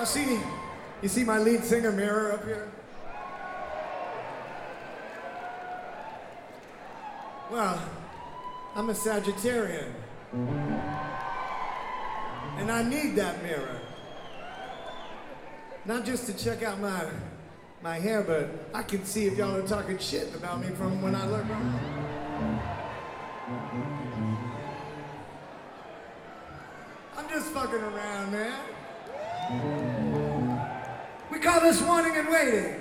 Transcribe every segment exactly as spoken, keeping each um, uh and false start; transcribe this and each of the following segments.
Now see, you see my lead singer Mirror up here? Well, I'm a Sagittarian. And I need that mirror. Not just to check out my my hair, but I can see if y'all are talking shit about me from when I look around. I'm just fucking around, man. We call this wanting and waiting.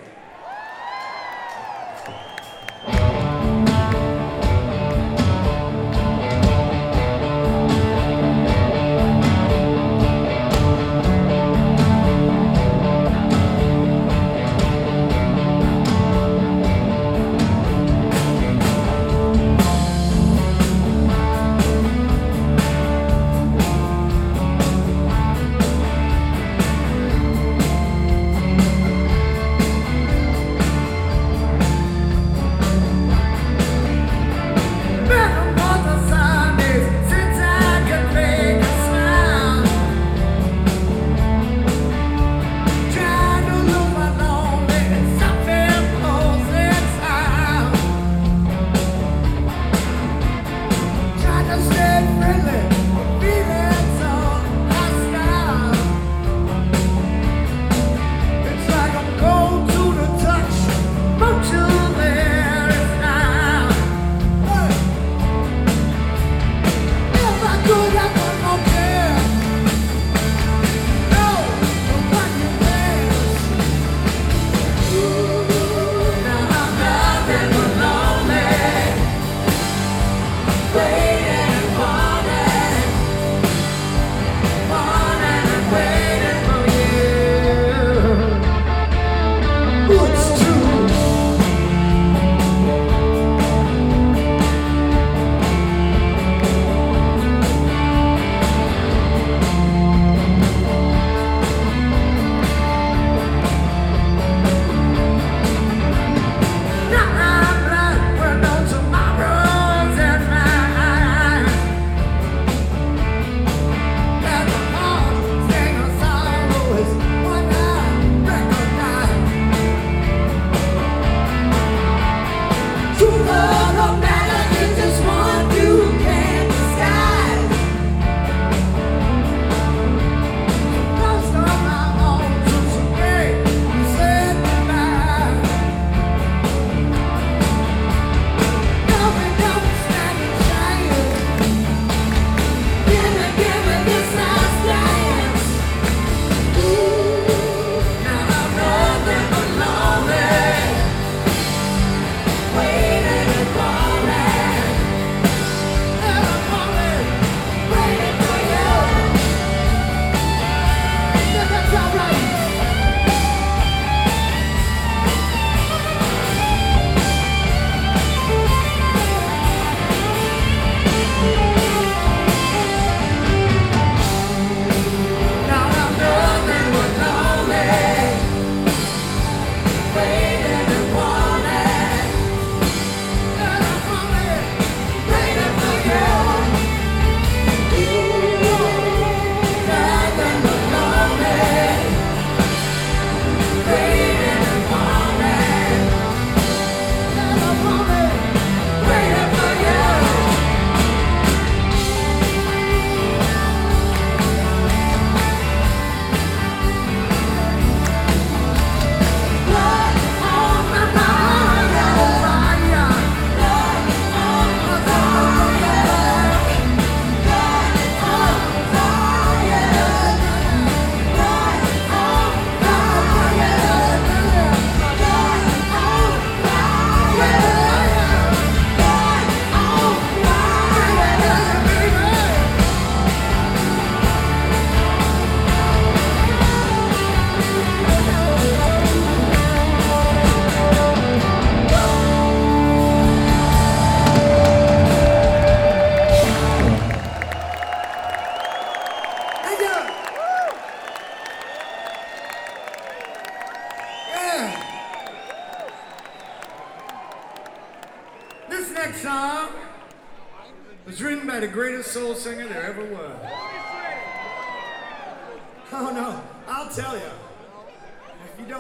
Was written by the greatest soul singer there ever was. Oh no, I'll tell you. If you don't